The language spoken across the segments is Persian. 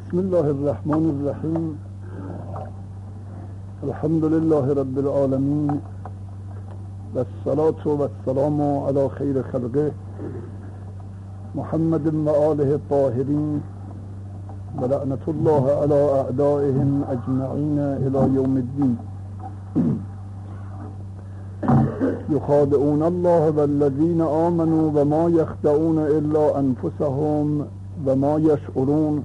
بسم الله الرحمن الرحیم. الحمد لله رب العالمین و الصلاة و السلام علی خیر خلقه محمد و آله الطاهرین و لعنت الله علی اعدائهم اجمعین الی یوم الدین. یخادعون الله والذین آمنوا و ما یخدعون الا انفسهم و ما یشعرون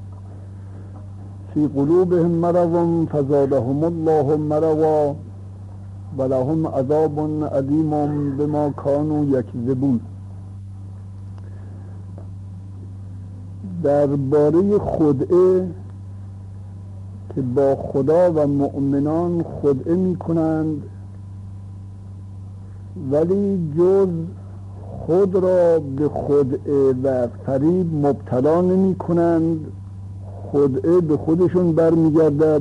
فی قلوبهم مرض فزادهم الله مرضا و لهم عذاب علیم بما کانوا یکذبون. درباره خدعه که با خدا و مؤمنان خدعه می کنند ولی جز خود را به خدعه و فریب مبتلا نمی کنند، خدعه به خودشون برمیگردد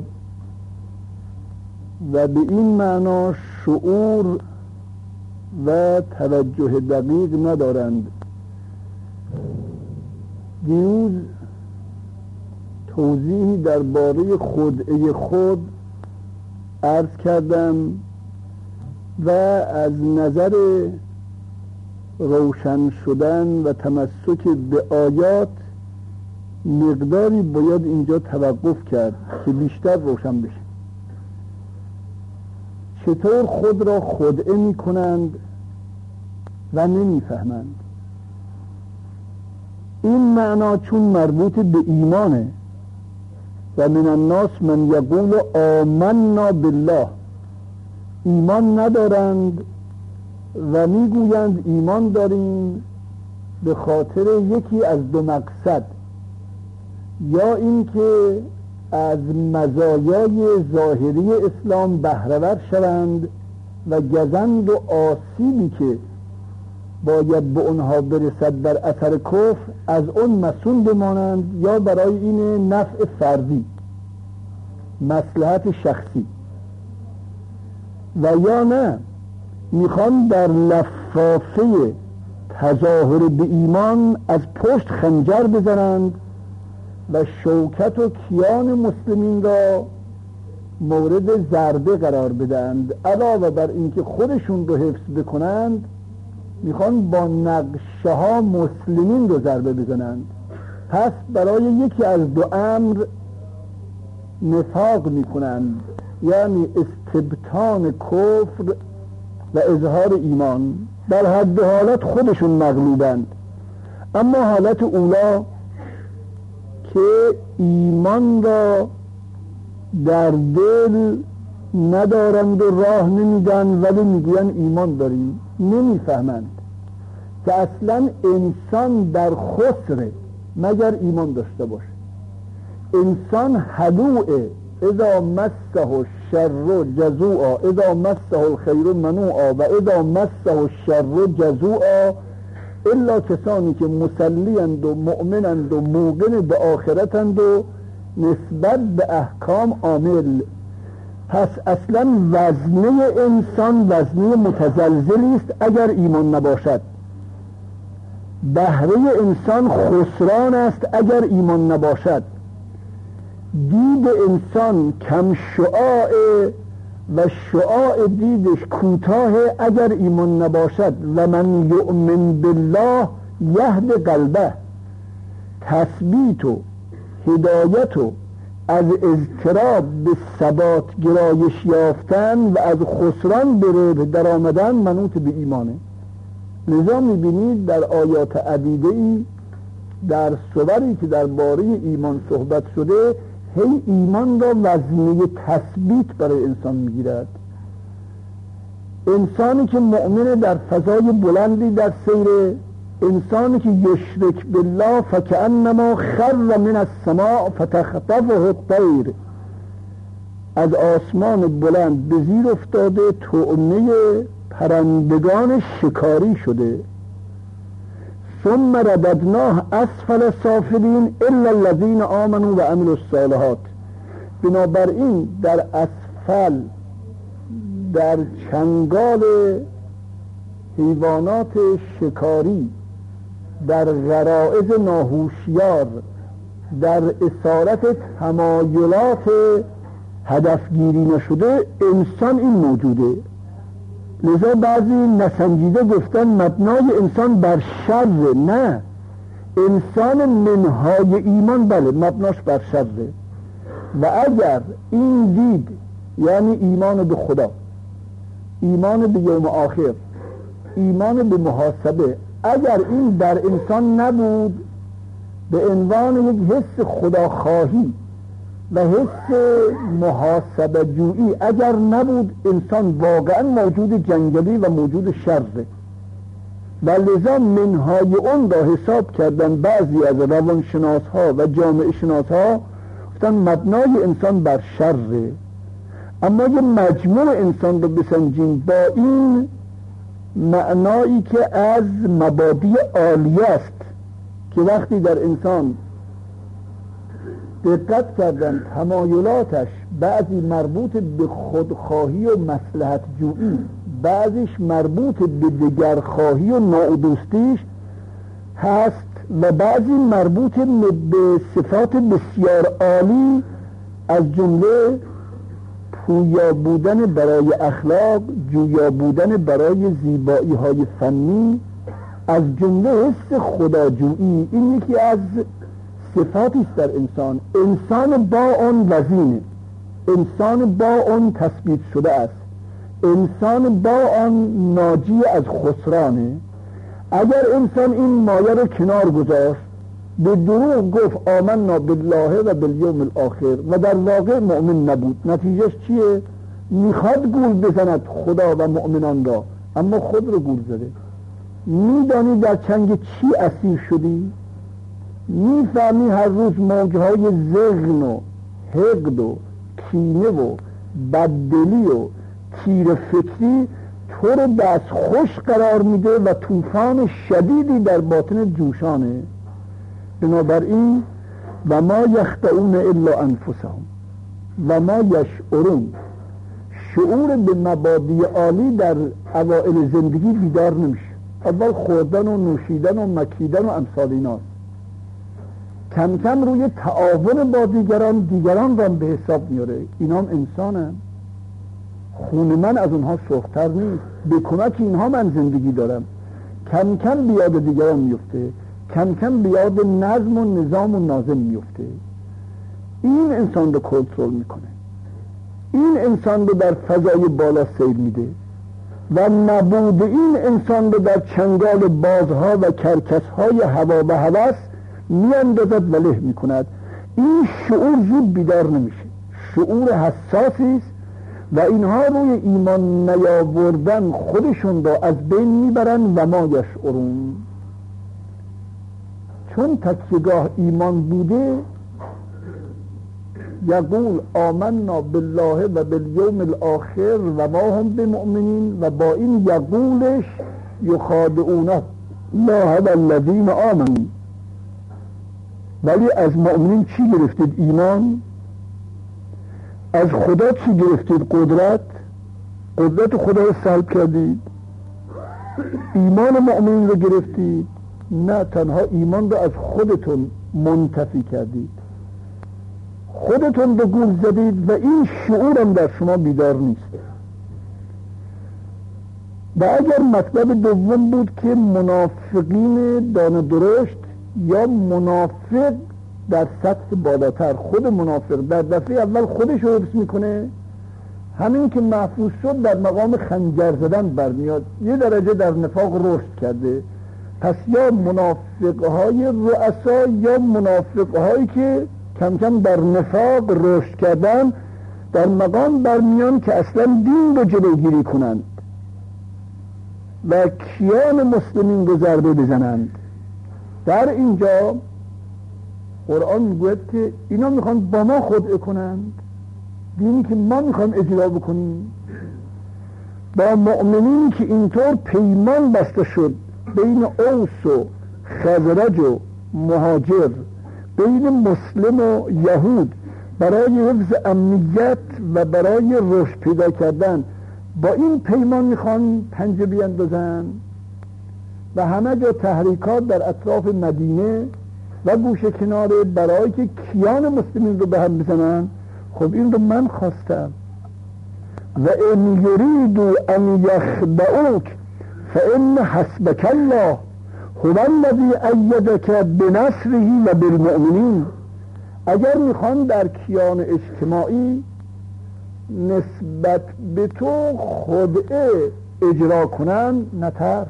و به این معنا شعور و توجه دقیق ندارند. دیروز توضیحی درباره خدعه خود عرض کردم و از نظر روشن شدن و تمسک به آیات مقداری باید اینجا توقف کرد که بیشتر روشن بشه. چطور خود را خدعه می کنند و نمی فهمند؟ این معنا چون مربوط به ایمانه و من الناس من یقول آمنا بالله، ایمان ندارند و میگویند ایمان داریم به خاطر یکی از دو مقصد، یا اینکه از مزایای ظاهری اسلام بهره‌ور شوند و گزند و آسیبی که باید به اونها برسد در اثر کفر از اون مسئول بمانند، یا برای این نفع فردی، مصلحت شخصی، و یا نه میخوان در لفافه تظاهر به ایمان از پشت خنجر بزنند و شوکت و کیان مسلمین را مورد ضربه قرار بدهند. علاوه بر اینکه خودشون رو حفظ بکنند میخوان با نقشه ها مسلمین رو ضربه بزنند. پس برای یکی از دو امر نفاق میکنند، یعنی استبطان کفر و اظهار ایمان. در حد حالت خودشون مغلوبند، اما حالت اولا که ایمان را در دل ندارند و راه نمیدن ولی میگوین ایمان داریم، نمیفهمند که اصلا انسان در خسره مگر ایمان داشته باشه. انسان هلوعه، اذا مسه الشر جزوعا اذا مسه الخیر منوعا و اذا مسه الشر جزوعا، الا کسانی که مسلیند و مؤمنند و موقن به آخرتند و نسبت به احکام عامل. پس اصلا وزنه انسان وزنه متزلزلی است اگر ایمان نباشد. بهره انسان خسران است اگر ایمان نباشد. دید انسان کم شعاع و شعاع دیدش کوتاه اگر ایمان نباشد. و من یؤمن بالله یهد قلبه، تثبیت و هدایت و از اضطراب به ثبات گرایش یافتن و از خسران به ربح در آمدن منوط به ایمانه. لذا میبینید در آیات عدیده‌ای در صوری که درباره ایمان صحبت شده هی ایمان را وزنه تثبیت برای انسان میگیرد. انسانی که مؤمن در فضای بلندی در سیر، انسانی که یشرک بالله فکأنما خر من السماء فتخطفه الطیر، از آسمان بلند به زیر افتاده طعمه پرندگان شکاری شده. ثم رددناه اسفل سافلین الا الذین آمنوا و عملوا الصالحات. بنابراین در اسفل، در چنگال حیوانات شکاری، در غرائز ناهوشیار در اسارت تمایلات هدفگیری نشده انسان این موجوده. لذا بعضی نسنجیده گفتن مبنای انسان بر شر. نه، انسان منهای ایمان بله مبناش بر شره، و اگر این دید یعنی ایمان به خدا، ایمان به یوم آخر، ایمان به محاسبه، اگر این در انسان نبود، به عنوان یک حس خداخواهی و حس محاسبه جویی اگر نبود، انسان واقعا موجود جنگلی و موجود شره. و لذا منهای اون را حساب کردن بعضی از روانشناس ها و جامعه شناس ها، گفتن مبنای انسان بر شره. اما یه مجموع انسان رو بسنجیم با این معنایی که از مبادی عالیه است، که وقتی در انسان دقت کردن تمایلاتش بعضی مربوط به خودخواهی و مصلحت جویی، بعضیش مربوط به دگرخواهی و نادوستیش هست، و بعضی مربوط به صفات بسیار عالی از جمله پویا بودن برای اخلاق، جویا بودن برای زیبایی های فنی، از جمله حس خداجویی. این یکی از صفاتی است در انسان. انسان با آن وزینه، انسان با آن تثبیت شده است، انسان با آن ناجی از خسرانه. اگر انسان این مایه رو کنار گذاشت، به دروغ گفت آمنا بالله و بالیوم الاخر و در واقع مؤمن نبود، نتیجهش چیه؟ میخواد گول بزند خدا و مؤمنان را، اما خود رو گول زده. میدانی در چنگ چی اسیر شدی؟ میفهمی هر روز موجهای زغن و حقد و کینه و بددلی و تیر فکری تو رو دست خوش قرار میده و طوفان شدیدی در باطن جوشانه. بنابراین و ما یخدعون الا انفسهم و ما یشعرون، شعور به مبادی عالی در اوائل زندگی بیدار نمیشه. اول خوردن و نوشیدن و مکیدن و امثال ایناست. کم کم روی تعاون با دیگران را به حساب میاره. اینا هم انسانن، خون من از اونها سرختر نیست، به کمک اینها من زندگی دارم. کم کم بیاد دیگران میفته، کم کم بیاد نظم و نظام و ناظم میفته. این انسان رو کنترل میکنه، این انسان رو در فضای بالا سیر میده و نبود این انسان رو در چنگال بازها و کرکسهای هوا و هوس میاندازد و له میکند. این شعور زود بیدار نمیشه، شعور حساسی است و اینها روی ایمان نیاوردن خودشون را از بین میبرن و ما یشعرون. چون تکیهگاه ایمان بوده، یقول آمنا بالله و بالیوم الاخر و ما هم بمؤمنین، و با این یقولش یخادعون الله والذین آمنوا. ولی از مؤمنین چی گرفتید؟ ایمان. از خدا چی گرفتید؟ قدرت خدا رو سلب کردید. ایمان مؤمنین رو گرفتید؟ نه، تنها ایمان رو از خودتون منتفی کردید، خودتون رو گول زدید و این شعورم در شما بیدار نیست. و اگر مطلب دوم بود که منافقین دانه درشت یا منافق در سطح بالاتر، خود منافق در دفعه اول خودش رو حفظ میکنه، همین که محفوظ شد در مقام خنجر زدن برمیاد، یه درجه در نفاق رشد کرده. پس یا منافقهای رؤسا یا منافقهایی که کم کم در نفاق رشد کردن در مقام برمیان که اصلا دین رو جلوگیری کنند و کیان مسلمین رو ضربه بزنند. در اینجا قرآن میگوید که اینا میخوان با ما خدعه کنند، دینی که ما میخوام اجرا بکنیم. با مؤمنینی که اینطور پیمان بسته شد بین اوس و خزرج و مهاجر، بین مسلم و یهود، برای حفظ امنیت و برای رشد پیدا کردن، با این پیمان میخوان پنجه بیندازن و همه جا تحریکات در اطراف مدینه و گوشه کناره برای که کیان مسلمین رو به هم بزنن. خب این رو من خواستم. و ان یریدوا ان یخدعوک فان حسبک الله هو الذی ایدک بنصره و بالمؤمنین. اگر میخوان در کیان اجتماعی نسبت به تو خدعه اجرا کنن نترس.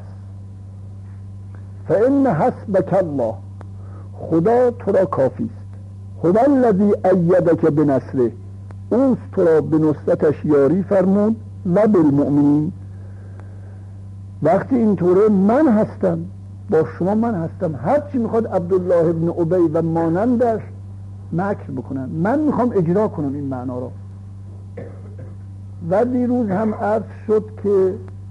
فان حسبک الله، خدا تو را کافی است. هو الذی ایدک بنصره، اوست تو را به نصرتش یاری فرمود. و بالمؤمنین، وقتی اینطوره من هستم با شما، من هستم. هرچی میخواد عبدالله ابن ابی و مانندش مکر بکنن، من میخوام اجرا کنم این معنا را. و دیروز هم عرض شد که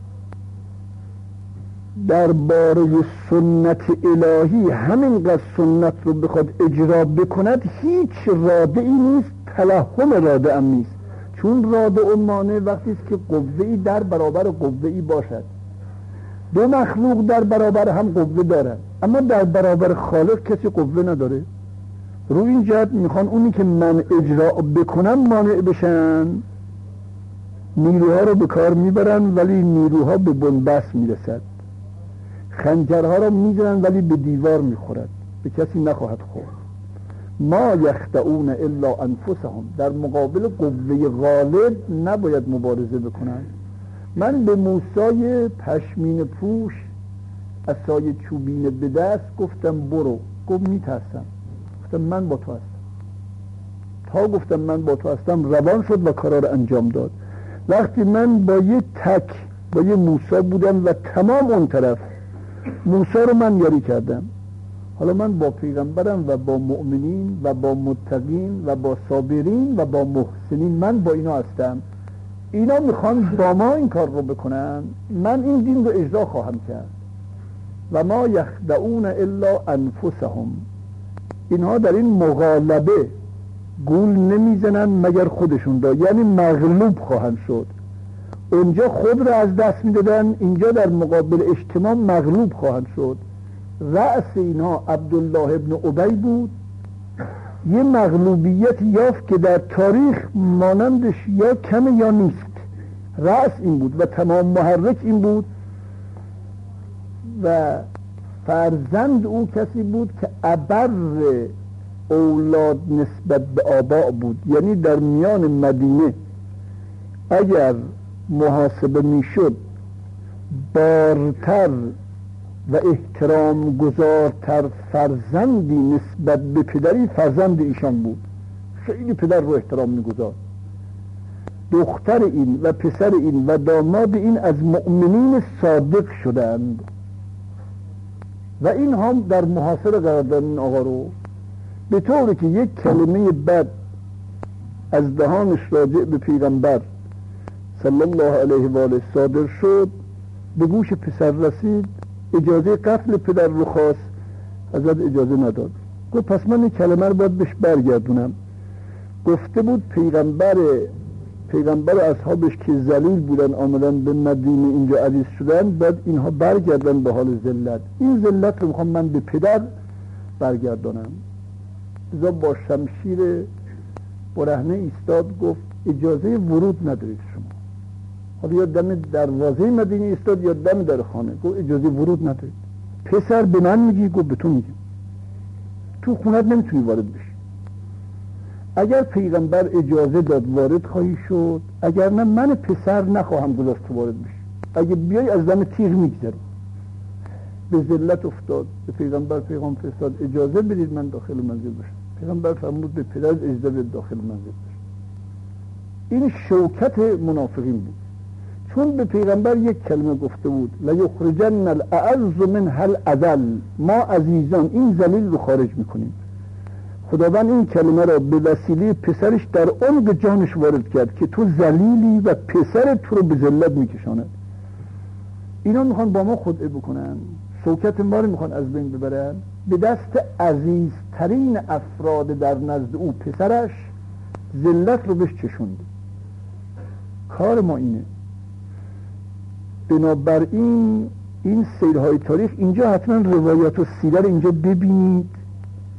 درباره سنت الهی همینقدر سنت رو بخواد اجرا بکند هیچ راده ای نیست، تلهم راده ام نیست. چون راده امانه وقتی است که قوه‌ای در برابر قوه‌ای باشد. دو مخلوق در برابر هم قوه دارد، اما در برابر خالق کسی قوه نداره. رو این جهت میخوان اونی که من اجرا بکنم مانع بشن. نیروها رو به کار میبرن ولی نیروها به بنبست میرسد. خنجرها رو میزنن ولی به دیوار میخورد، به کسی نخواهد خورد. ما یخدعون الا انفسهم، در مقابل قوه غالب نباید مبارزه بکنن. من به موسی پشمین پوش عصای چوبین به دست گفتم برو، گفت میترسم. گفتم من با تو هستم. تا گفتم من با تو هستم روان شد و کارا رو انجام داد. وقتی من با یه موسی بودم و تمام اون طرف موسی رو من یاری کردم، حالا من با پیغمبرم و با مؤمنین و با متقین و با صابرین و با محسنین، من با اینا هستم. اینا میخوان با ما این کار رو بکنن، من این دین رو اجرا خواهم کرد. و ما یخدعون الا انفسهم، اینها در این مغالبه گول نمیزنن مگر خودشون را، یعنی مغلوب خواهند شد. اونجا خود را از دست میدادن، اینجا در مقابل اجتماع مغلوب خواهند شد. رأس اینها عبدالله ابن ابی بود. یه مغلوبیت یافت که در تاریخ مانندش یا کم یا نیست. رأس این بود و تمام محرک این بود. و فرزند او کسی بود که ابر اولاد نسبت به آبا بود. یعنی در میان مدینه اگر محاسبه میشد بارتر و احترام گذارتر فرزندی نسبت به پدری فرزند ایشان بود. خیلی پدر رو احترام میگذار. دختر این و پسر این و داماد این از مؤمنین صادق شدند و این هم در محاصره قرار دادن این آقا رو، به طوری که یک کلمه بد از دهانش راجع به پیغمبر صلی الله علیه و آله صادر شد، به گوش پسر رسید، اجازه قتل پدر رو خواست، ازت اجازه نداد. گفت پس من این کلمه رو باید بهش برگردونم. گفته بود پیغمبر و اصحابش که ذلیل بودن آمدن به مدینه اینجا عزیز شدن، بعد اینها برگردن به حال ذلت. این ذلت رو میخوام من به پدر برگردانم. ازا با شمشیر برهنه ایستاد، گفت اجازه ورود ندارید شما. حالا یا دم دروازه مدینه ایستاد یا دم در خانه، گفت اجازه ورود ندارید. پسر به من میگی؟ گفت به تو میگی. تو خونت نمیتونی وارد بشی. اگر پیغمبر اجازه داد وارد خواهی شد، اگر نه من پسر نخواهم گذاشت تو وارد بشی. اگه بیای از دم تیغ میگذری. به ذلت افتاد. به پیغمبر پیغام فرستاد اجازه بدید من داخل منزل بشم. پیغمبر فرمود به پدر اجازه بده داخل منزل بشم. این شوکت منافقین بود. چون به پیغمبر یک کلمه گفته بود لیخرجن الاعز منها الاذل، ما عزیزان این ذلیل رو خارج میکنیم. خداوند این کلمه را به وسیله پسرش در عمق جانش وارد کرد که تو ذلیلی و پسر تو رو به ذلت میکشاند. اینا میخوان با ما خدعه بکنن، شوکت ما رو میخوان از بین ببرن. به دست عزیزترین افراد در نزد او پسرش ذلت رو بهش چشوند. کار ما اینه. بنابراین این سیرهای تاریخ اینجا حتما روایات و سیره رو اینجا ببینید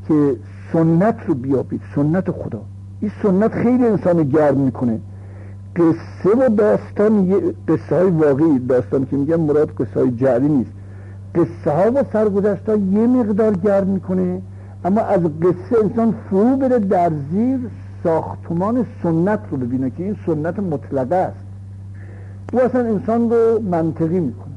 که سنت رو بیابید، سنت خدا. این سنت خیلی انسان گرم میکنه. قصه و داستان، قصه های واقعی، داستان که میگم مراد قصه های جعلی نیست، قصه ها و سرگذشت ها یه مقدار گرم میکنه، اما از قصه انسان فرو بره در زیر ساختمان سنت رو ببینه که این سنت مطلقه است. او اصلا انسان رو منطقی میکنه،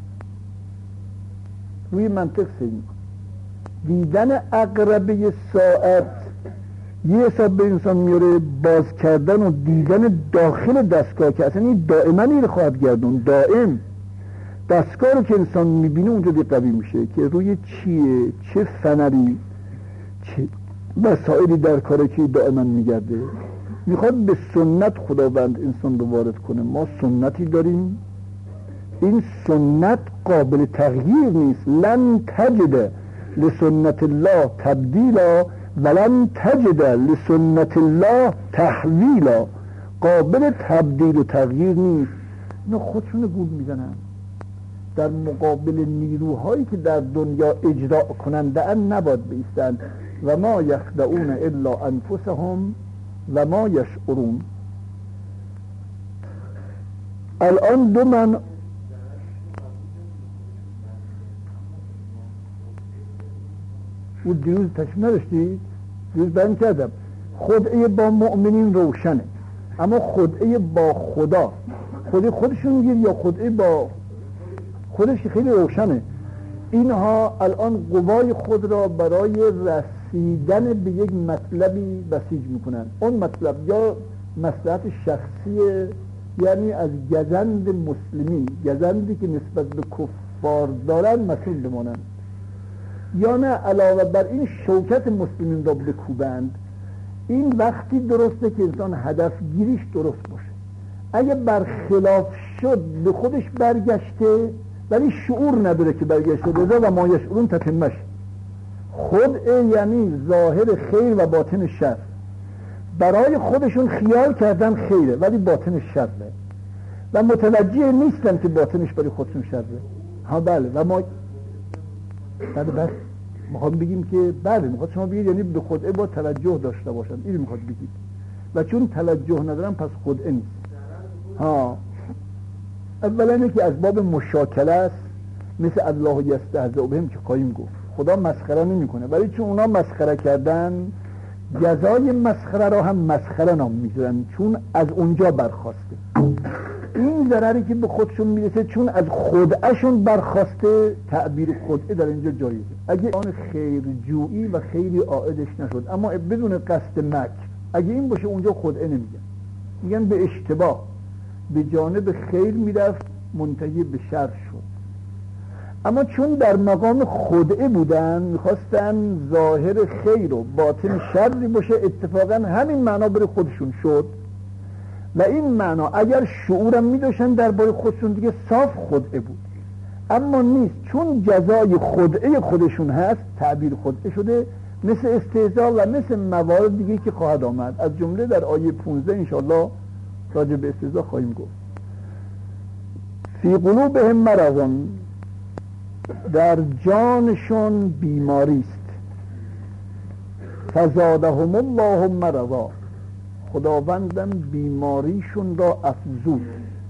روی منطق سیر میکنه. دیدن عقربه ساعت یه حساب به انسان میاره، باز کردن و دیدن داخل دستگاه که اصلا این دائما این خواهد گردون، دائم دستگاه رو که انسان میبینه اونجا قوی میشه که روی چیه، چه فنری، چه وسایلی در کاره که دائما میگرده. میخواد به سنت خداوند انسان رو وارد کنه. ما سنتی داریم، این سنت قابل تغییر نیست. لن تجد لسنت الله تبدیلا ولن تجد لسنت الله تحویلا. قابل تبدیل و تغییر نیست. اینا خودشون گول میزنن در مقابل نیروهایی که در دنیا اجرا کننده ان نباید بایستند. و ما یخدعون الا انفسهم و ما یشعرون. الان دو من او دیروز تشریف نداشتید؟ دیروز بیان کردم خدعه با مؤمنین روشنه، اما خدعه با خدا، خدعه خودشون میگیر یا خدعه با خودش خیلی روشنه. اینها الان قوای خود را برای رسیدن به یک مطلبی بسیج میکنن. اون مطلب یا مصلحت شخصی، یعنی از گزند مسلمین، گزندی که نسبت به کفار دارن مسئول بمانند، یا نه علاوه بر این شوکت مسلمین را بکوبند. این وقتی درسته که انسان هدف گیریش درست باشه. اگه برخلاف شد به خودش برگشته ولی شعور نداره که برگشته بذار و ما یشعرون تتمش. خدعه یعنی ظاهر خیر و باطن شر. برای خودشون خیال کردن خیره ولی باطنش شره و متوجه نیستن که باطنش برای خودشون شره. ها بله. و ما بله میخوام بگیم که بله میخواد شما بگید یعنی به خدعه با توجه داشته باشن، این میخواد بگید. و چون توجه ندارن پس خدعه نیست. ها اولا اینه که از باب مشاکله است، مثل الله یستهزئ بهم که قایم گفت. خدا مسخره نمیکنه ولی چون اونا مسخره کردن جزای مسخره را هم مسخره نام میذارن، چون از اونجا برخواسته. این ضرری که به خودشون میرسه چون از خدعهشون برخواسته، تعبیر خدعه در اینجا جایزه. اگه آن خیرجویی و خیری عائدش نشد اما بدون قصد مکر، اگه این باشه اونجا خدعه نمیگن، میگن به اشتباه به جانب خیر میرفت منتهی به شر شد. اما چون در مقام خدعه بودن میخواستن ظاهر خیر و باطن شری باشه، اتفاقا همین معنا برای خودشون شد. و این معنا اگر شعورم میداشتن درباره خودشون دیگه صاف خدعه بود، اما نیست. چون جزای خدعه خودشون هست تعبیر خدعه شده، مثل استهزاء و مثل موارد دیگه که خواهد آمد. از جمله در آیه 15 انشاءالله راجع به استهزاء خواهیم گفت. فی قلوبهم مرض، در جانشون بیماری است. فزادهم الله مرضا، خداوندم بیماریشون را افزود.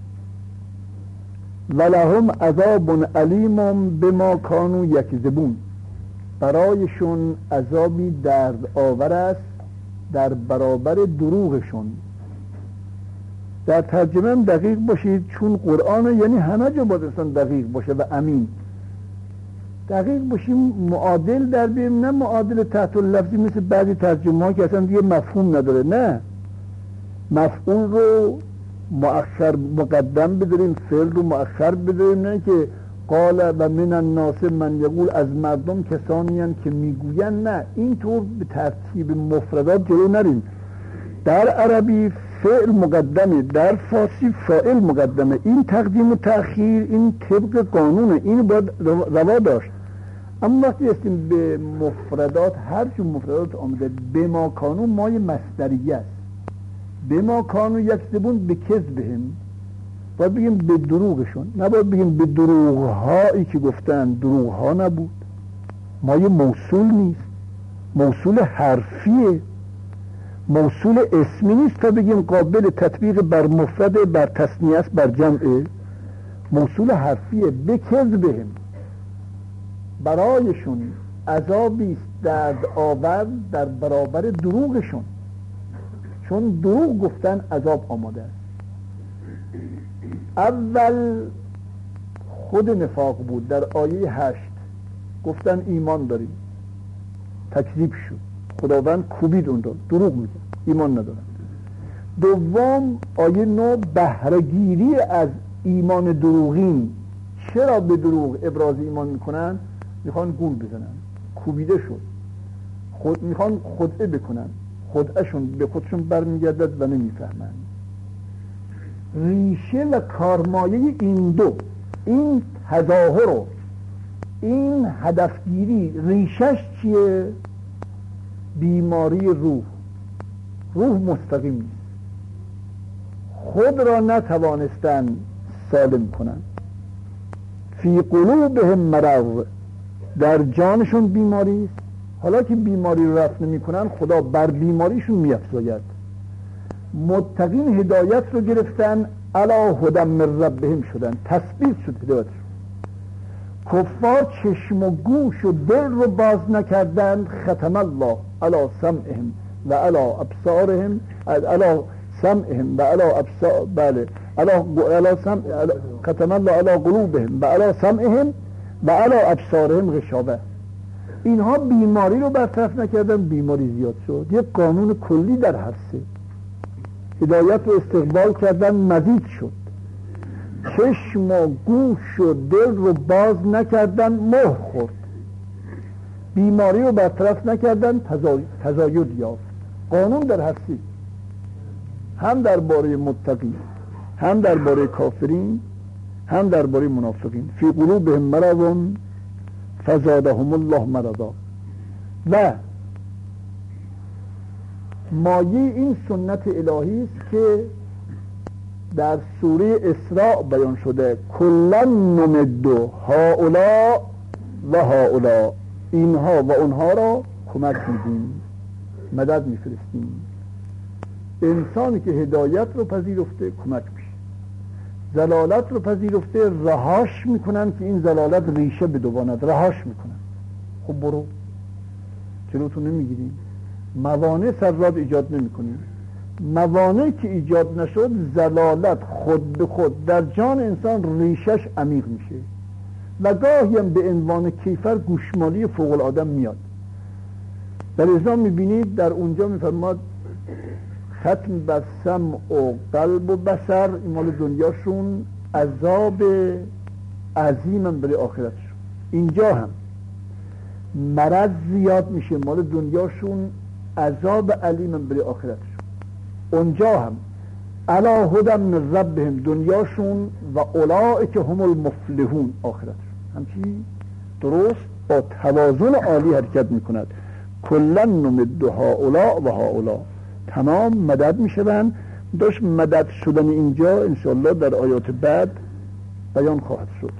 ولهم عذاب علیم بما کانوا یکذبون، برایشون عذابی درد آور است در برابر دروغشون. در ترجمه دقیق باشید، چون قرآن یعنی همه جا باید انسان دقیق باشه و امین. دقیق باشیم، معادل در بیم، نه معادل تحت اللفظی مثل بعضی ترجمه ها که اصلا دیگه مفهوم نداره. نه، مفعول رو مؤخر مقدم بداریم، فعل رو مؤخر بداریم. نه که قال و من الناس من یقول، از مردم کسانی هستند که میگوین. نه، اینطور به ترتیب مفردات جلو نریم. در عربی فعل مقدمه، در فارسی فاعل مقدمه. این تقدیم و تأخیر این طبق قانونه، این باید روا داشت. اما وقتی هستیم به مفردات، هر چون مفردات آمده به ما کانون مای مصدریه است. به ما کانون یکذبون به کذبهم، باید بگیم به دروغشون، نباید بگیم به دروغهایی که گفتن. دروغها نبود، مای موصول نیست. موصول حرفیه، موصول اسمی نیست تا بگیم قابل تطبیق بر مفرد، بر تثنیه است، بر جمعه. موصول حرفیه. بکذبهم، برایشون عذابی است درد آور در برابر دروغشون، چون دروغ گفتن عذاب آماده است. اول خود نفاق بود. در آیه 8 گفتن ایمان داریم، تکذیب شد، خداوند کوبید اون رو، دروغ میگن، ایمان ندارن. دوم آیه 9 بهره‌گیری از ایمان دروغین. چرا به دروغ ابراز ایمان میکنن؟ میخوان گول بزنن، کوبیده شد، میخوان خدعه بکنن، خدعهشون به خودشون برمیگردد و نمیفهمن. ریشه و کارمایه این دو، این تظاهر و این هدفگیری، ریشش چیه؟ بیماری روح مستقیم نیست، خود را نتوانستن سالم کنن. فی قلوبهم مرض، در جانشون بیماری است. حالا که بیماری رو رفع نمی کنن، خدا بر بیماریشون می افزاید. متقین هدایت رو گرفتن، علی هدی من ربهم شدن، تثبیت شد هدایتشون. کفار چشم و گوش و دل رو باز نکردن، ختم الله علی سمعهم و علی ابصارهم، علی سمعهم و علی ابصار، بله، علی سمع، ختم الله علی قلوبهم و علی سمعهم و علی ابصارهم غشاوه. اینها بیماری رو برطرف نکردن، بیماری زیاد شد. یک قانون کلی در هر سه. هدایت رو استقبال کردن، مزید شد. چشم و گوش و دل رو باز نکردن، مهر خورد. بیماری رو برطرف نکردن، تزاید یافت. قانون در هر سه، هم درباره متقین، هم درباره کافرین، هم درباره منافقین. فی قلوبهم مرض فزادهم الله مرضا. و مایه این سنت الهی است که در سوره اسراء بیان شده، کلا نمد هؤلاء و هؤلاء، اینها و اونها را کمک میدیم، مدد میفرستیم. انسانی که هدایت رو پذیرفته کمک میشه، ضلالت رو پذیرفته رهاش میکنن که این ضلالت ریشه بدواند، رهاش میکنن. خب برو، جلوتو نمیگیریم، موانع سرراد ایجاد نمیکنیم. موانع که ایجاد نشد، ضلالت خود به خود در جان انسان ریشش عمیق میشه و گاهی هم به عنوان کیفر گوشمالی فوق العاده میاد. در ازا میبینید در اونجا میفرماد ختم بر سمع و قلب و بصر، این مال دنیاشون، عذاب عظیم هم برای آخرتشون. اینجا هم مرض زیاد میشه، مال دنیاشون، عذاب علیم هم برای آخرتشون. اونجا هم علی هدی من ربهم، دنیاشون، و اولئک هم المفلحون، آخرتشون. همچی درست با توازن عالی حرکت میکند. کلا نمد هؤلاء و هؤلاء، تمام مدد میشوند. داشت مدد شدن اینجا انشاءالله در آیات بعد بیان خواهد شد.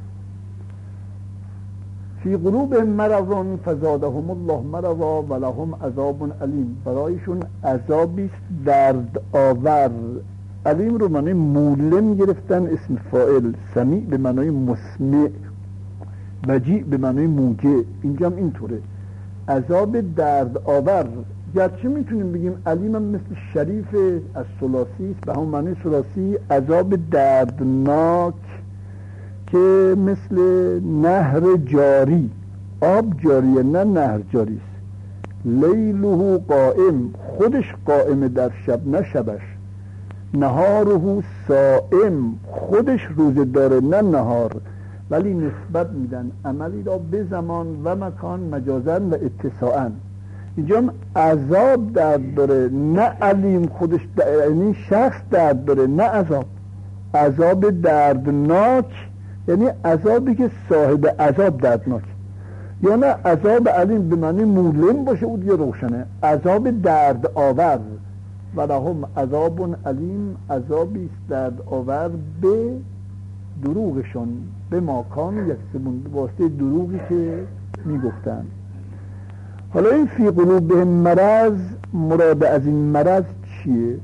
فی قلوبهم مرض فزادهم الله مرضا و لهم عذاب علیم، برایشون عذابی است درد آور. علیم رو معنی مولم گرفتن، اسم فاعل، سمیع به معنی مسمع، وجیع به معنی موجع. اینجا هم اینطوره، عذاب درد آور. گرچه میتونیم بگیم علیم هم مثل شریف از ثلاثی است، به همون معنی ثلاثی، عذاب دردناک که مثل نهر جاری، آب جاریه نه نهر جاری است. لیله قائم، خودش قائم در شب نه شبش. نهاره صائم، خودش روزه داره نه نهار. ولی نسبت میدن عملی را به زمان و مکان، مجازاً و اتساعاً. اینجا هم عذاب درد داره نه علیم خودش، یعنی شخص درد داره نه عذاب. عذاب دردناک یعنی عذابی که صاحب عذاب دردناک، یا نه عذاب علیم به معنی مولم باشه او دیگه روشنه. عذاب درد آور، و لهم عذاب علیم، عذابی است درد آور به دروغشون، به ماکان یکسبون، واسطه دروغی که میگفتن. حالا این فی قلوبهم مرض، مراد از این مرض چیه؟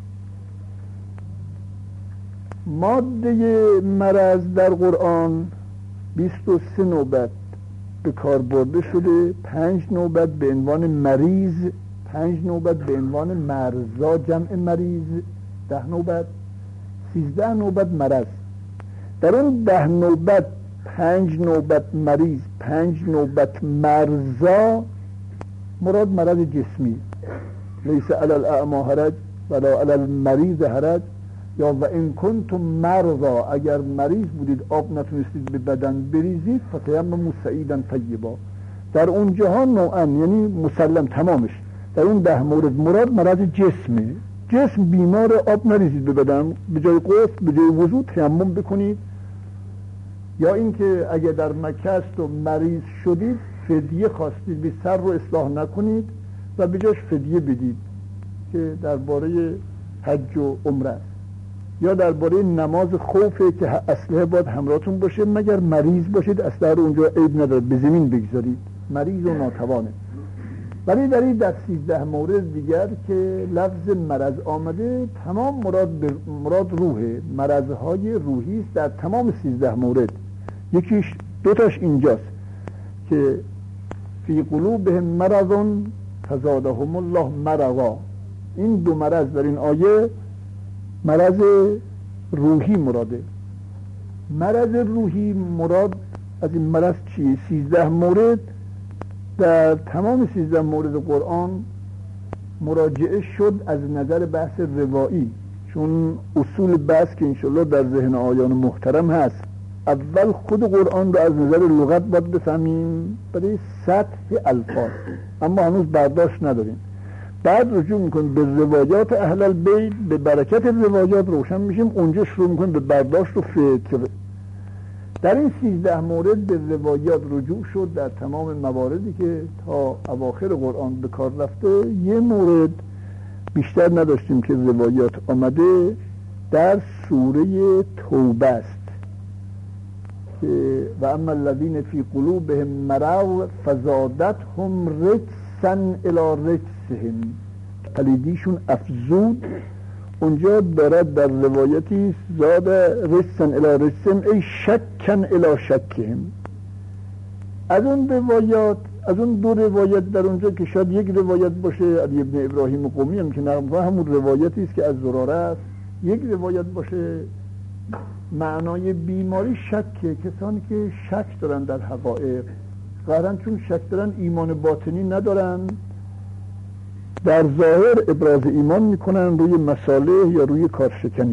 ماده مرض در قرآن 23 نوبت به کار برده شده، 5 نوبت به عنوان مریض، 5 نوبت به عنوان مرضا جمع مریض، 10 نوبت، 13 نوبت مرض. در اون 10 نوبت 5 نوبت مریض، 5 نوبت مرضا، مراد مرض جسمی، لیس علی الاعمی حرج ولا علی المریض حرج، یا و ان کنتم مرضا، اگر مریض بودید آب نتونستید به بدن بریزید فتیمموا صعیدا طیبا. در اون جهان نوعا، یعنی مسلم تمامش، در اون 10 مورد مراد مرض جسمه، جسم بیمار، آب نریزید به بدن، به جای غسل به جای وضو تیمم بکنید. یا اینکه اگر در مکه است و مریض شدید فدیه خواستید، به سر رو اصلاح نکنید و به جاش فدیه بدید که درباره حج و عمره است. یا درباره نماز خوفه که اسلحه باید همراهتون باشه، مگر مریض باشید، اسلحه رو اونجا عیب نداره به زمین بگذارید، مریض و ناتوانه. ولی در این 13 مورد دیگر که لفظ مرض آمده، تمام مراد روحه، مرضهای روحی است در تمام 13 مورد. یکیش، دوتاش اینجاست که فی قلوبهم مرض فزادهم الله مرضا. این 2 مرض در این آیه مرض روحی مراده. مرض روحی مراد از این مرض چیه؟ 13 مورد در تمام 13 مورد قرآن مراجعه شد از نظر بحث روایی، چون اصول بحث که انشالله در ذهن آیان محترم هست. اول خود قرآن رو از نظر لغت باید بفهمیم برای سطح الفاظ، اما هنوز برداشت نداریم. بعد رجوع میکنیم به روایات اهل البیت، به برکت روایات روشن میشیم، اونجا شروع میکنیم به برداشت و فکر. در این 13 مورد به روایات رجوع شد در تمام مواردی که تا اواخر قرآن به کار رفته. یه مورد بیشتر نداشتیم که روایات آمده در سوره توبه است که و اما الذین فی قلوبهم مرض فزادتهم رجسا الی رجسهم، پلیدیشون افزود. اونجا دارد در روایتی زاد رجسا الی رجسهم ای شکا الی شکهم. از اون روایات، از اون 2 روایت در اونجا که شاید یک روایت باشه علی ابن ابراهیم قمی هم که نقل همون روایتی است که از زراره است، یک روایت باشه معنای بیماری شکه، کسانی که شک دارن در حقایق، ظاهرا چون شک دارن ایمان باطنی ندارن، در ظاهر ابراز ایمان میکنن روی مصالح یا روی کارشکنی.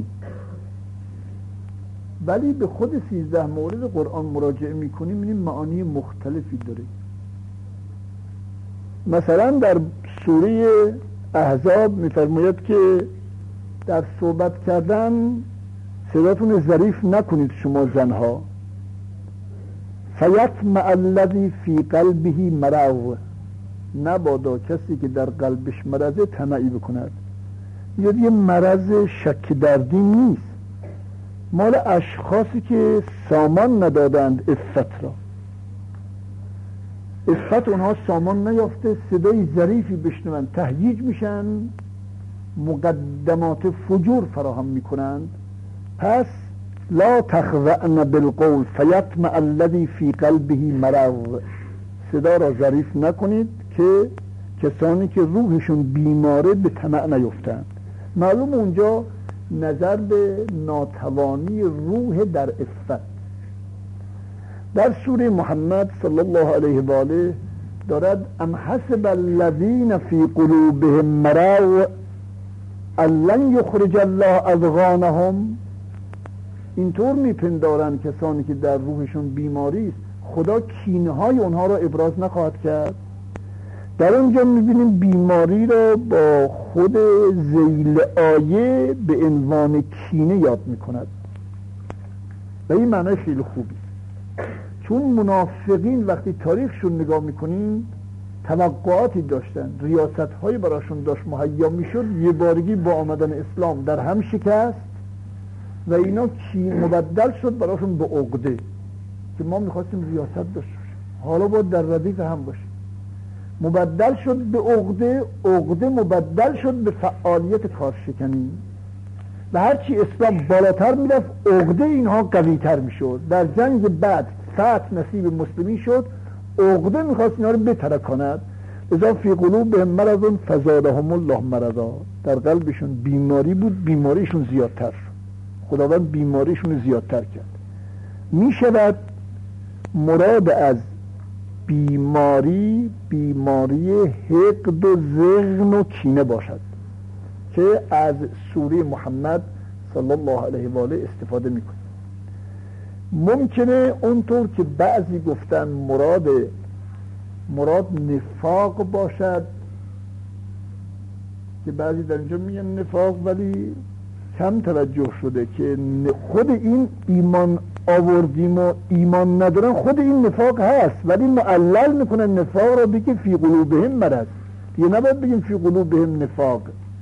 ولی به خود 13 مورد قرآن مراجعه میکنیم این معانی مختلفی داره. مثلا در سوره احزاب میفرماید که در صحبت کردن صداتون ظریف نکنید شما زنها، فیطمع الذی فی قلبه مرض، نبادا کسی که در قلبش مرضه طمعی بکند. یه مرض شک در دین نیست، مال اشخاصی که سامان ندادند عفت را. عفت اونها سامان نیافته، صدای ظریفی بشنوند تهییج میشن، مقدمات فجور فراهم میکنند. پس لا تخضعن بالقول فیطمع الذی فی قلبه مرض، صدا را ظریف نکنید که کسانی که روحشون بیماره به طمع نیفتند. معلوم اونجا نظر به ناتوانی روح در عفت. در سوره محمد صلی الله علیه و آله دارد ام حسب الذین فی قلوبهم مرض ان لن یخرج الله اضغانهم، اینطور میپندارن کسانی که در روحشون بیماری است خدا کینه‌های اونها را ابراز نخواهد کرد. در اونجا میبینیم بیماری را با خود ذیل آیه به عنوان کینه یاد میکند و این معنی خیلی خوبی، چون منافقین وقتی تاریخشون نگاه میکنیم توقعاتی داشتن، ریاست‌هایی براشون داشت مهیا میشد، یه بارگی با آمدن اسلام در هم شکست و اینا مبدل شد براشون به عقده که ما میخواستیم ریاست داشته باشیم، حالا باید در ردیف هم باشیم. مبدل شد به عقده، عقده مبدل شد به فعالیت کارشکنی و هرچی اسلام بالاتر میرفت عقده اینها قویتر میشد. در جنگ بعد فتح نصیب مسلمین شد، عقده میخواست اینها رو بترکاند. لذا فی قلوبهم مرض فزادهم الله مرضا، در قلبشون بیماری بود، بیماریشون زیادتر شد، خداوند بیماریشون زیادتر کرد. میشود مراد از بیماری حقد و ضغن و کینه باشد که از سوره محمد صلی الله علیه و آله استفاده میکنه. ممکنه اونطور که بعضی گفتن مراد نفاق باشد، که بعضی در اینجا میگن نفاق ولی کم توجه شده که خود این ایمان آوردیم و ایمان ندارن، خود این نفاق هست ولی معلل میکنن نفاق را بگیم فی قلوبهم مرض، دیگه نباید بگیم فی قلوبهم نفاق.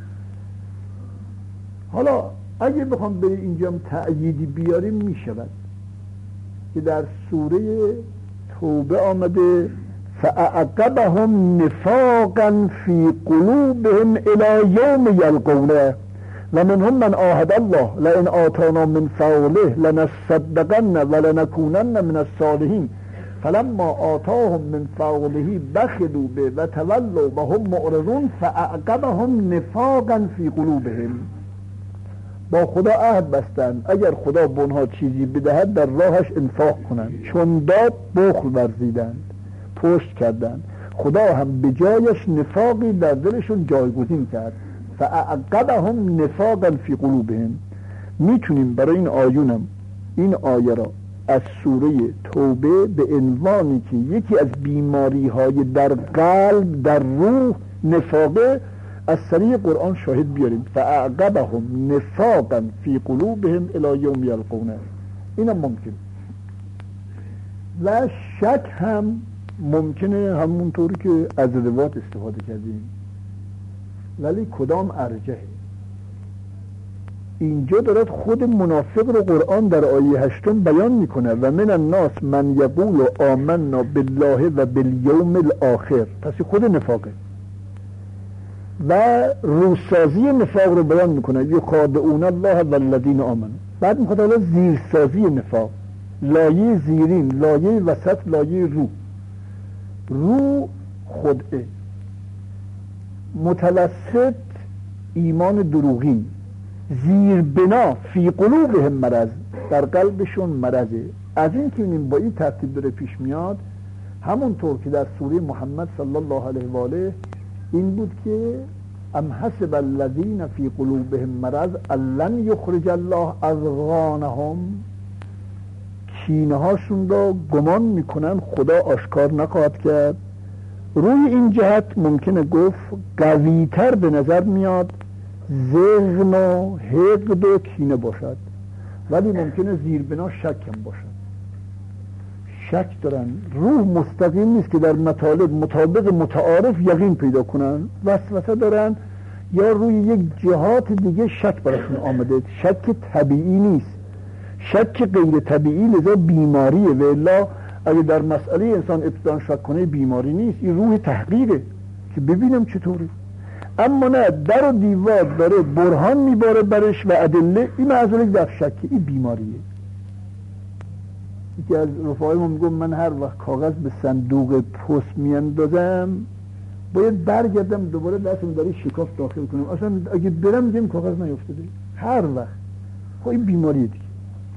حالا اگه بخوام به اینجا تأییدی بیاریم میشود که در سوره توبه آمده فاعقبهم نفاقا فی قلوبهم الی یوم یلقونه و منهم من عاهد الله لئن آتانا من فضله لنصدقن ولنکونن من الصالحین فلما آتاهم من فضله بخلوا به و تولوا و هم معرضون فاعقبهم نفاقا فی قلوبهم. با خدا عهد بستند اگر خدا به اونها چیزی بدهد در راهش انفاق کنند، چون داد بخل ورزیدند، پشت کردند، خدا هم به جایش نفاقی در دلشون جایگزین کرد. فاعقبهم نفاقا فی قلوبهم. میتونیم برای این آیه را از سوره توبه به عنوانی که یکی از بیماری های در قلب در روح نفاقه از طریق قرآن شاهد بیاریم. فاعقبهم نفاقا فی قلوبهم الی یوم یلقونه. اینم ممکن و شک هم ممکنه، همونطوری که از روات استفاده کردیم، ولی کدام ارجحه؟ اینجا دارد خود منافق رو قرآن در آیه 8 بیان میکنه و من الناس من یقول آمنا بالله و بالیوم الاخر، پس خود نفاقه و روسازی نفاق رو بیان میکنه یخادعون الله والذین آمنوا. بعد میخواد حالا زیرسازی نفاق، لایه زیرین، لایه وسط، لایه رو خدعه، متوسط ایمان دروغین، زیر بنا فی قلوبهم مرض، در قلبشون مرضه. از این که این با این ترتیب داره پیش میاد، همونطور که در سوره محمد صلی الله علیه و آله این بود که ام حسب الذین فی قلوبهم مرض لن یخرج الله اضغانهم، کینه هاشون را گمان میکنن خدا آشکار نخواهد کرد. روی این جهت ممکنه گفت قویتر به نظر میاد ذهن و حقد و کینه باشد، ولی ممکنه زیربنا شک هم باشد. شک دارن، روح مستقیم نیست که در مطالب مطابق متعارف یقین پیدا کنن، وسوسه دارن یا روی یک جهات دیگه شک براشون آمده. شک طبیعی نیست، شک غیر طبیعی لذا بیماریه. و الا اگه در مسئله انسان ابتداً شک کنه بیماری نیست، این روح تحقیقه که ببینم چطوره. اما نه، در و دیوار داره برهان میباره برش و ادله، این معذوری در شک، این بیماریه. یکی از رفقایمون میگم من هر وقت کاغذ به صندوق پست میاندازم باید برگردم دوباره دستم داره شکاف داخل کنم، اصلا اگه برم میگم کاغذ نیفتاده هر وقت. خب این بیماریه دیگه.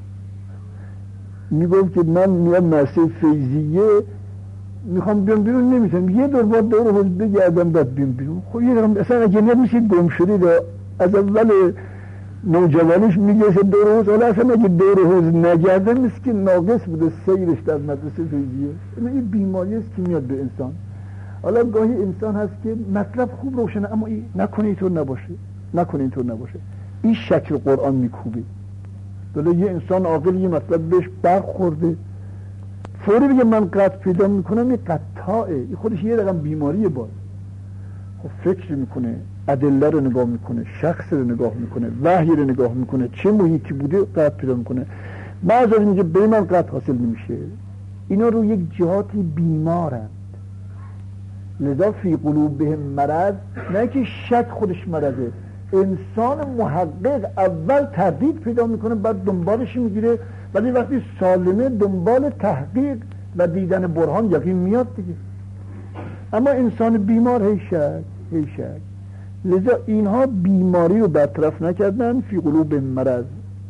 میگم که من میام مرسه فیضیه میخوام بیام بیرون، نمیتونم، یه دور باید دور حوض بگردم بعد بیام بیرون. خب یه دارم اصلا اگه نمیشید گم شدید از اول نوجوانیش میگه دور حوض، حالا اصلا اگه دور حوض نگرده نیست که ناقص بوده سیرش در مدرسه فیضیه. این بیماری است که میاد به انسان. حالا گاهی انسان هست که مطلب خوب روشنه اما نکنه اینطور نباشه، نکنه اینطور نباشه. این شکل قرآن میکوبه. داره یه انسان عاقل یه مطلب بهش برخورده فوری بگه من قطع پیدا میکنم، این قطعه، این خودش یه رقم بیماریه. باز خب فکر میکنه، ادله رو نگاه میکنه، شخص رو نگاه میکنه، وحی رو نگاه میکنه، چه محیطی بوده قطع پیدا میکنه. بعضی میگه به من قطع حاصل نمیشه. اینا رو یک جهاتی بیمارند. لذا فی قلوبهم مرض، نه که شک خودش مرضه. انسان محقق اول تردید پیدا میکنه بعد دنبالش میگیره، ولی وقتی سالمه دنبال تحقیق و دیدن برهان یقین میاد دیگه. اما انسان بیمار هی شک. لذا اینها بیماری رو برطرف نکردن، فی قلوبهم مرض.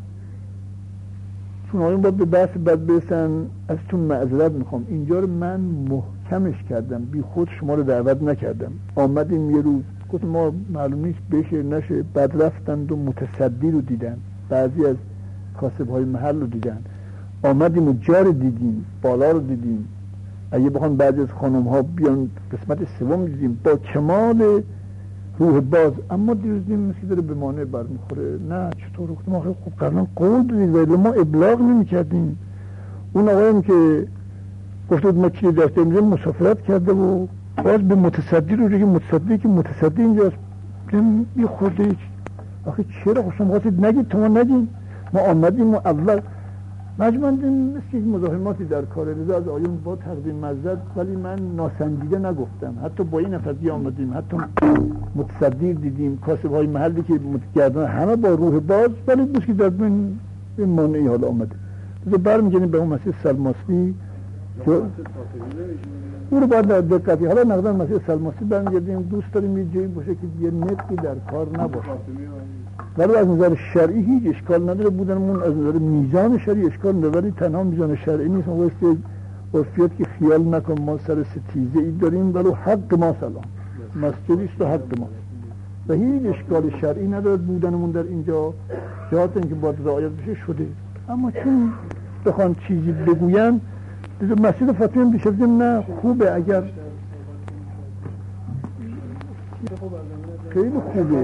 چون آیون باید به بحث بعد برسن، از چون معذرت میخوام، اینجا رو من محکمش کردم، بی خود شما رو دعوت نکردم. آمدیم یه روز گفت ما معلوم نیست بشه نشه، بعد رفتند و متصدی رو دیدن، بعضی از کاسب‌های محل رو دیدن، آمدیم و جا رو دیدیم، بالا رو دیدیم، اگه بخوان بعضی از خانم‌ها بیان قسمت سوم دیدیم با کمال روح باز. اما دیروز مثل داره به مانع برمیخوره. نه چطور گفتم آخه خب قبلا قول دادید ولی ما ابلاغ نمی‌کردیم. اون آقایم که گفت ما چی داشته اینجا مسافرت کرده و باز به متصدی رو که متصدی اینجاست. یه خورده آخه چرا خب شما خواستید نگید تو ما نگیم، ما آمدیم و اول مجموعاً مثل یک مزاحماتی در کار. رضا از آیون با تقدیم معذرت، ولی من ناسنجیده نگفتم. حتی با این نفردی آمدیم، حتی متصدی دیدیم، کاسب‌های محلی که متگردن، همه با روح باز، ولی بس که در بین این مانعی حالا آمده. رضا برمیگردیم به اون مسیح سلماسلی که او رو باید در دقتی. حالا نقدر مسیح سلماسلی برمیگردیم، دوست داریم یه جایی باشه که یه نقی در کار نباشه، ولی از نظر شرعی هیچ اشکال نداره بودنمون، از نظر میزان شرعی اشکال نداره، ولی تنها میزان شرعی نیست. ما بایستی عرفیت که خیال نکن ما سر ستیزه ای داریم، ولو حق ما سلام مسجدیست و حق ما و هیچ اشکال شرعی نداره بودنمون در اینجا. جهات اینکه باید رعایت بشه شده. اما چون بخوان چیزی بگوین مسجد فاطمه بیشه بگیم نه خوبه، اگر خیلی خوبه.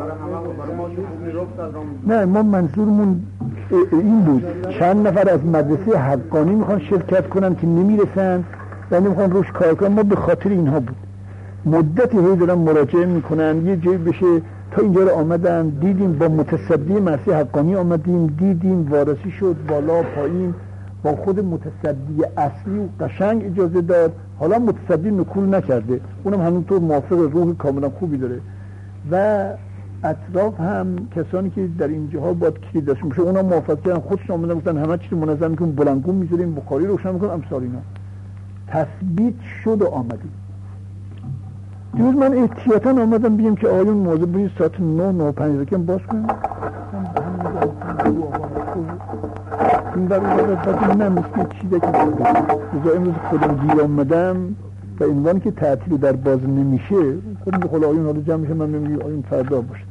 نه ما منظورمون این بود چند نفر از مدرسه حقانی میخوان شرکت کنن که نمیرسن و نمیخوان روش کار کنن. ما به خاطر اینها بود مدتی هی دارن مراجعه میکنن یه جایی بشه. تا اینجا رو آمدن دیدیم با متصدی مدرسه حقانی آمدیم، دیدیم وارسی شد بالا پایین، با خود متصدی اصلی و قشنگ اجازه داد. حالا متصدی نکول نکرده، اونم همونطور موافق روح کاملا خوبی داره و اطراف هم کسانی که در اینجاها باید کلید داشته باشه اونا موافق کردن، خودشون آمدن گفتن همه چیز منظم میکنیم، بلندگون میذاریم، بخاری روشن میکنیم، امثال اینا. تثبیت شد و آمدیم. دیروز من احتیاطاً آمدم بگیم که آقایون موضوع بگید ساعت 9:05 کم باز کنیم. این در اون وقت نمیسته چیزی که روزا امروز خودم گیر آمدم و عنوانی که تعطیل در باز نمیشه خودم به خلا آیون حالا جمع میشه. من میگم آیون فردا باشه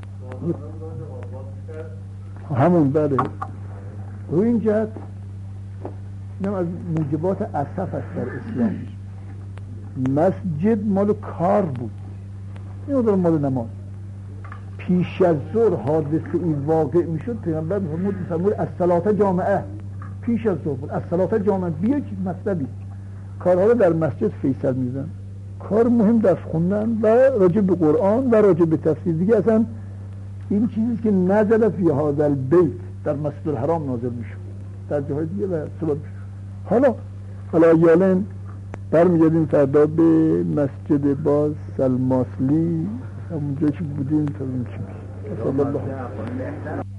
همون. بله روی این جهت اینم از موجبات اسف است در اسلام. مسجد مال کار بود، این داره مال نماز. پیش از ظهر حادثه ای واقع میشد پیغمبر فرمود الصلاة جامعه، پیش از ظهر الصلاة جامعه. بیا که مطلبی کارها رو در مسجد فیصل میزن، کار مهم درس خوندن و راجع به قرآن و راجع به تفسیر دیگه. اصلا این چیزی که نزل فی هذا البیت در مسجد الحرام نازل میشه در جاهای دیگه و صلات میشه. حالا یالن برمیگردیم فردا به مسجد باز سلماسلی، همونجا که بودیم تا اون چی میشه.